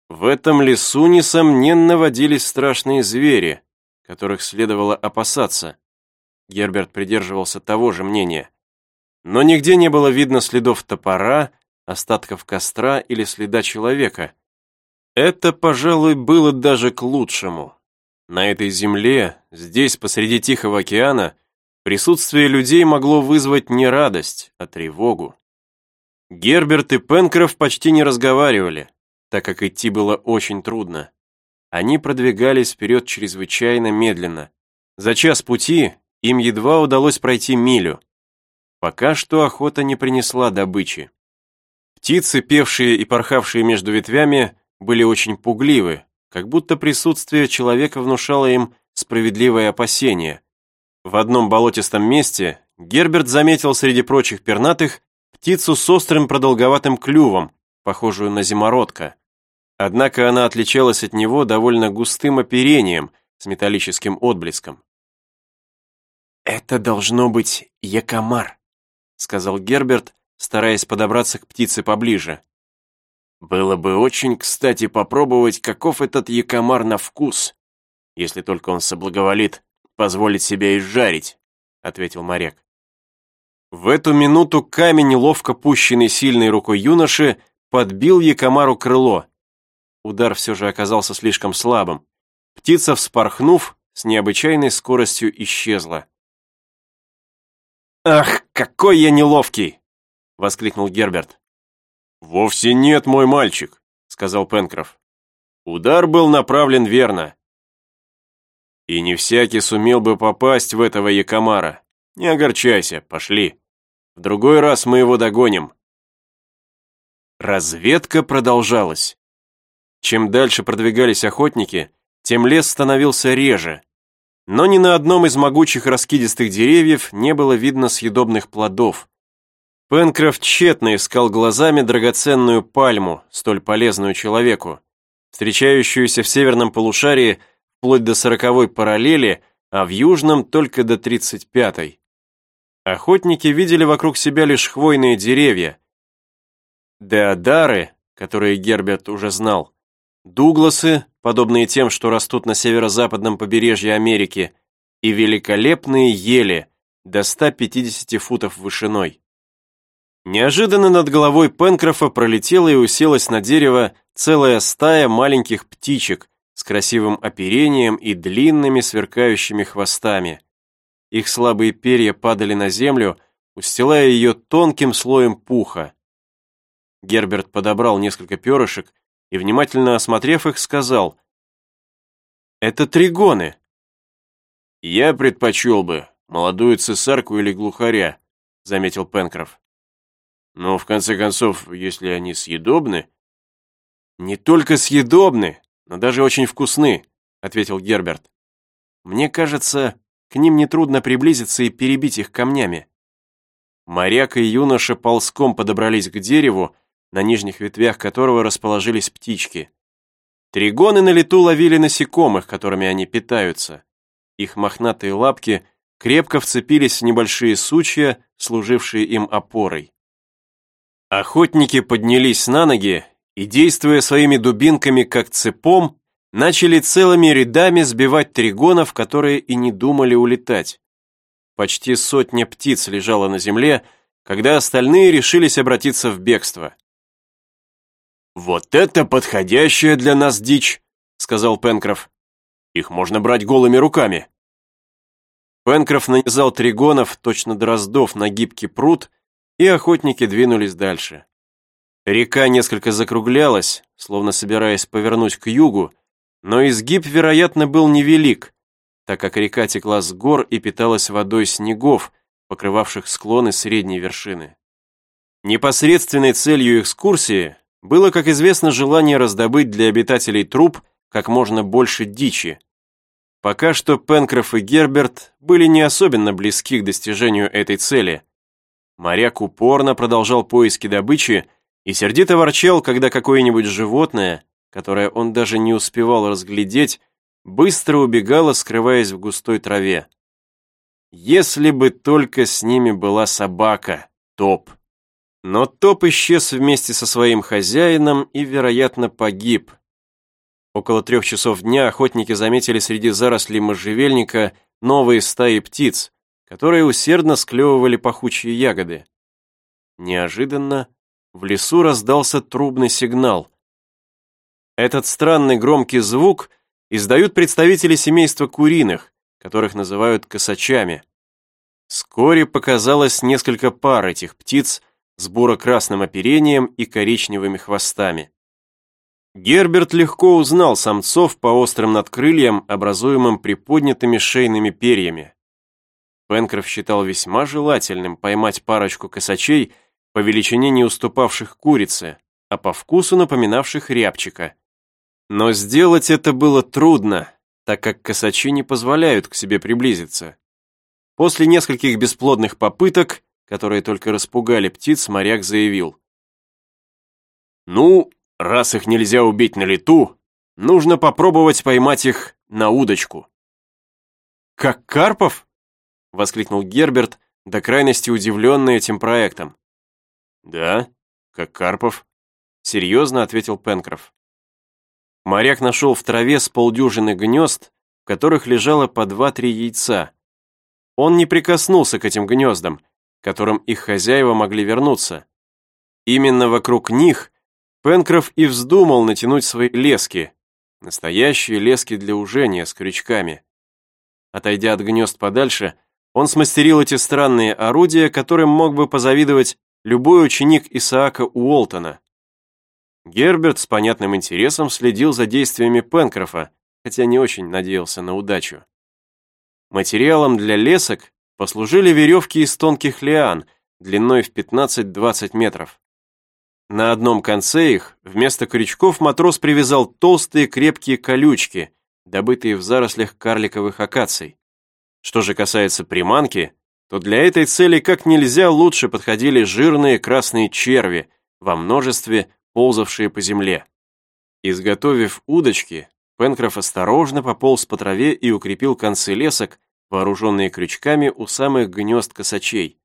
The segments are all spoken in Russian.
В этом лесу, несомненно, водились страшные звери, которых следовало опасаться. Герберт придерживался того же мнения. Но нигде не было видно следов топора, остатков костра или следа человека. Это, пожалуй, было даже к лучшему. На этой земле, здесь, посреди Тихого океана, присутствие людей могло вызвать не радость, а тревогу. Герберт и Пенкроф почти не разговаривали, так как идти было очень трудно. Они продвигались вперед чрезвычайно медленно. За час пути им едва удалось пройти милю. Пока что охота не принесла добычи. Птицы, певшие и порхавшие между ветвями, были очень пугливы, как будто присутствие человека внушало им справедливое опасение. В одном болотистом месте Герберт заметил среди прочих пернатых птицу с острым продолговатым клювом, похожую на зимородка. Однако она отличалась от него довольно густым оперением с металлическим отблеском. «Это должно быть якомар», — сказал Герберт, стараясь подобраться к птице поближе. «Было бы очень кстати попробовать, каков этот якомар на вкус, если только он соблаговолит позволить себе изжарить», — ответил моряк. В эту минуту камень, ловко пущенный сильной рукой юноши, подбил якомару крыло. Удар все же оказался слишком слабым. Птица, вспорхнув, с необычайной скоростью исчезла. «Ах, какой я неловкий!» — воскликнул Герберт. «Вовсе нет, мой мальчик», — сказал Пенкроф. «Удар был направлен верно. И не всякий сумел бы попасть в этого якомара. Не огорчайся, пошли. В другой раз мы его догоним». Разведка продолжалась. Чем дальше продвигались охотники, тем лес становился реже. Но ни на одном из могучих раскидистых деревьев не было видно съедобных плодов. Пенкроф тщетно искал глазами драгоценную пальму, столь полезную человеку, встречающуюся в северном полушарии вплоть до 40-й параллели, а в южном только до 35-й. Охотники видели вокруг себя лишь хвойные деревья. Деодары, которые Герберт уже знал, дугласы, подобные тем, что растут на северо-западном побережье Америки, и великолепные ели до 150 футов вышиной. Неожиданно над головой Пенкрофа пролетела и уселась на дерево целая стая маленьких птичек с красивым оперением и длинными сверкающими хвостами. Их слабые перья падали на землю, устилая ее тонким слоем пуха. Герберт подобрал несколько перышек и, внимательно осмотрев их, сказал: «Это тригоны». «Я предпочел бы молодую цесарку или глухаря», — заметил Пенкроф. «Но, в конце концов, если они съедобны...» «Не только съедобны, но даже очень вкусны», — ответил Герберт. «Мне кажется, к ним нетрудно приблизиться и перебить их камнями». Моряк и юноша ползком подобрались к дереву, на нижних ветвях которого расположились птички. Тригоны на лету ловили насекомых, которыми они питаются. Их мохнатые лапки крепко вцепились в небольшие сучья, служившие им опорой. Охотники поднялись на ноги и, действуя своими дубинками как цепом, начали целыми рядами сбивать тригонов, которые и не думали улетать. Почти 100 птиц лежало на земле, когда остальные решились обратиться в бегство. «Вот это подходящая для нас дичь», — сказал Пенкроф. «Их можно брать голыми руками». Пенкроф нанизал тригонов, точно дроздов, на гибкий пруд, и охотники двинулись дальше. Река несколько закруглялась, словно собираясь повернуть к югу, но изгиб, вероятно, был невелик, так как река текла с гор и питалась водой снегов, покрывавших склоны средней вершины. Непосредственной целью экскурсии было, как известно, желание раздобыть для обитателей труп как можно больше дичи. Пока что Пенкроф и Герберт были не особенно близки к достижению этой цели. Моряк упорно продолжал поиски добычи и сердито ворчал, когда какое-нибудь животное, которое он даже не успевал разглядеть, быстро убегало, скрываясь в густой траве. Если бы только с ними была собака, Топ. Но Топ исчез вместе со своим хозяином и, вероятно, погиб, Около 3 часов дня охотники заметили среди зарослей можжевельника новые стаи птиц, которые усердно склевывали пахучие ягоды. Неожиданно в лесу раздался трубный сигнал. Этот странный громкий звук издают представители семейства куриных, которых называют косачами. Вскоре показалось несколько пар этих птиц с буро-красным оперением и коричневыми хвостами. Герберт легко узнал самцов по острым надкрыльям, образуемым приподнятыми шейными перьями. Пенкроф считал весьма желательным поймать парочку косачей по величине не уступавших курице, а по вкусу напоминавших рябчика. Но сделать это было трудно, так как косачи не позволяют к себе приблизиться. После нескольких бесплодных попыток, которые только распугали птиц, моряк заявил: «Ну, раз их нельзя убить на лету, нужно попробовать поймать их на удочку». «Как карпов?» — воскликнул Герберт, до крайности удивленный этим проектом. «Да, как карпов», — серьезно ответил Пенкроф. Моряк нашел в траве с полдюжины гнезд, в которых лежало по 2-3 яйца. Он не прикоснулся к этим гнездам, к которым их хозяева могли вернуться. Именно вокруг них Пенкроф и вздумал натянуть свои лески, настоящие лески для ужения с крючками. Отойдя от гнезд подальше, он смастерил эти странные орудия, которым мог бы позавидовать любой ученик Исаака Уолтона. Герберт с понятным интересом следил за действиями Пенкрофа, хотя не очень надеялся на удачу. Материалом для лесок послужили веревки из тонких лиан, длиной в 15-20 метров. На одном конце их вместо крючков матрос привязал толстые крепкие колючки, добытые в зарослях карликовых акаций. Что же касается приманки, то для этой цели как нельзя лучше подходили жирные красные черви, во множестве ползавшие по земле. Изготовив удочки, Пенкроф осторожно пополз по траве и укрепил концы лесок, вооруженные крючками у самых гнезд косачей.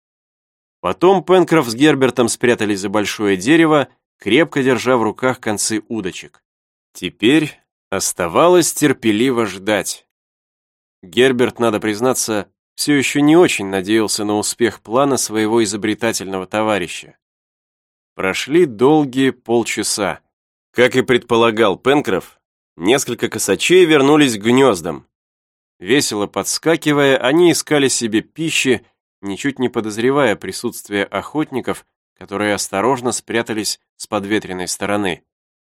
Потом Пенкроф с Гербертом спрятались за большое дерево, крепко держа в руках концы удочек. Теперь оставалось терпеливо ждать. Герберт, надо признаться, все еще не очень надеялся на успех плана своего изобретательного товарища. Прошли долгие полчаса. Как и предполагал Пенкроф, несколько косачей вернулись к гнездам. Весело подскакивая, они искали себе пищи, ничуть не подозревая присутствие охотников, которые осторожно спрятались с подветренной стороны.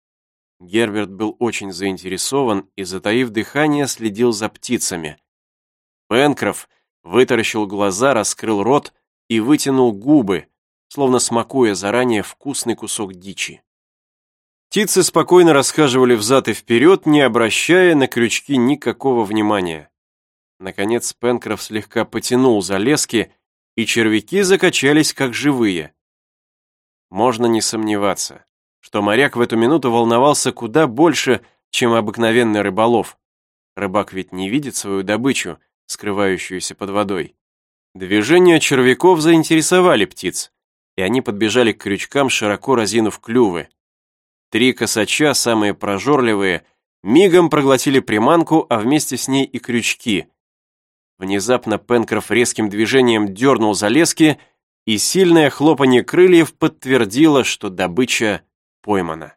Герберт был очень заинтересован и, затаив дыхание, следил за птицами. Пенкроф вытаращил глаза, раскрыл рот и вытянул губы, словно смакуя заранее вкусный кусок дичи. Птицы спокойно расхаживали взад и вперед, не обращая на крючки никакого внимания. Наконец Пенкроф слегка потянул за лески, и червяки закачались как живые. Можно не сомневаться, что моряк в эту минуту волновался куда больше, чем обыкновенный рыболов. Рыбак ведь не видит свою добычу, скрывающуюся под водой. Движения червяков заинтересовали птиц, и они подбежали к крючкам, широко разинув клювы. 3 косача, самые прожорливые, мигом проглотили приманку, а вместе с ней и крючки. Внезапно Пенкроф резким движением дернул за лески, и сильное хлопанье крыльев подтвердило, что добыча поймана.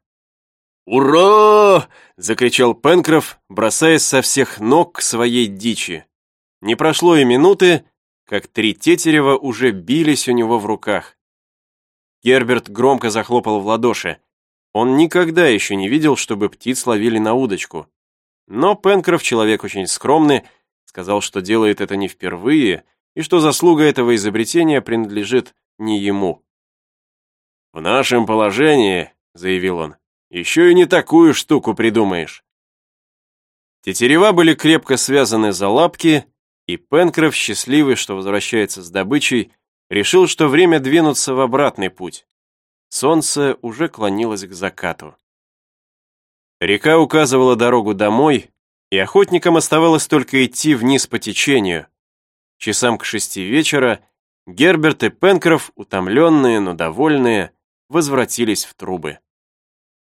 «Ура!» — закричал Пенкроф, бросаясь со всех ног к своей дичи. Не прошло и минуты, как 3 тетерева уже бились у него в руках. Герберт громко захлопал в ладоши. Он никогда еще не видел, чтобы птиц ловили на удочку. Но Пенкроф, человек очень скромный, сказал, что делает это не впервые, и что заслуга этого изобретения принадлежит не ему. «В нашем положении, — заявил он, — еще и не такую штуку придумаешь». Тетерева были крепко связаны за лапки, и Пенкроф, счастливый, что возвращается с добычей, решил, что время двинуться в обратный путь. Солнце уже клонилось к закату. Река указывала дорогу домой, и охотникам оставалось только идти вниз по течению. Часам к 6 вечера Герберт и Пенкроф, утомленные, но довольные, возвратились в трубы.